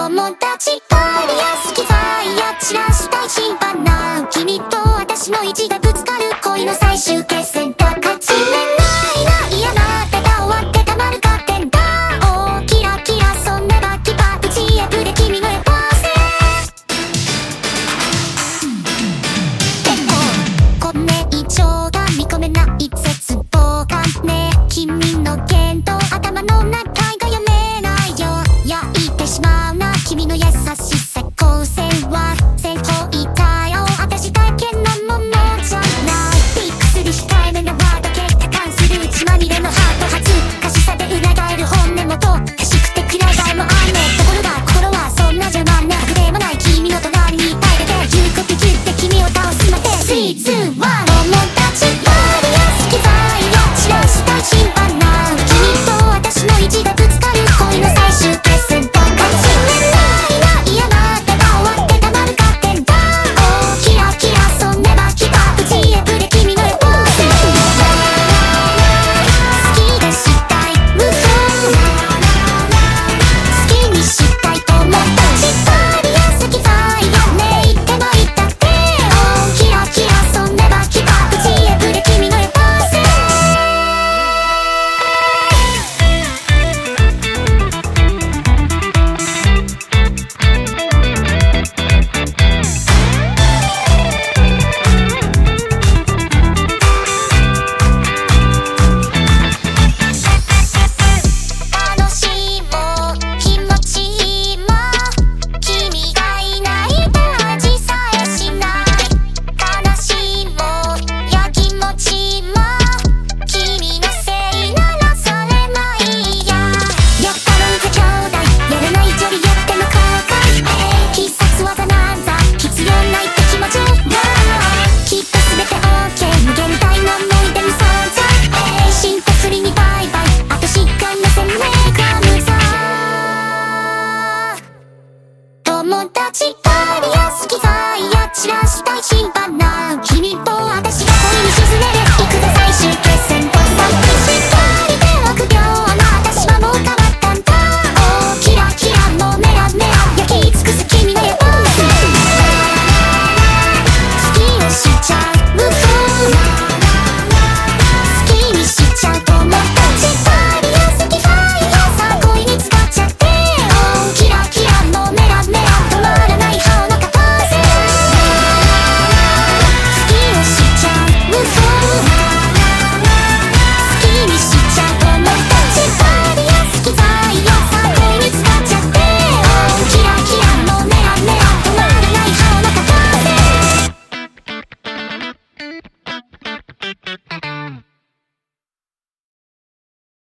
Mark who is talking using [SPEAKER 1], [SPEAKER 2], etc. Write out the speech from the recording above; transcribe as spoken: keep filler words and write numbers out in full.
[SPEAKER 1] 友達パリや好きファイヤー散らしたい審判な君と私の意地がぶつかる恋の最終決戦だ勝ち目ないな嫌なただ終わってたまるかってんだおーキラキラそんなバッキバ打ち破れ君のエポーセでもこれ以上が見込めない絶望がね君の言動頭の中が読めないよ焼いてしまうな君の優しさ光線は線法いたよ私だけのものじゃないびっくり控えめなワード結果関する血まみれのハート恥ずかしさで裏返る本音もとかしくて暗がいもあんねところが心はそんなじゃまんね隠れもない君の隣にいたいだけ言うこと言って君を倒すまでスリー、ツー、ワン友達パリや好きファイヤー散らしたい審判な君と私の意地がぶつかる恋の最終決戦だ勝ち目ないな嫌なただ終わってたまるかってんだおーキラキラそんなバキバ打ち破れ君のエポーセ好きでしたい無双好きにしたい友達パリや好きファイヤーね言ってもいたっておーキラキラそんなバキバ打ち破れ君のエポーセ楽しいも気持ちいいも君がいないと味さえしない悲しいもや気持ちいいも君のせいならそれもいいややったろうぜ兄弟やらないよりやっても後悔必殺技なんだ必要ないって気持ちがきっと全て OK 無限大の思い出に存在進化すりにバイバイあとしっかりの攻めが無罪友達パリや好きファイヤー散らしたい審判な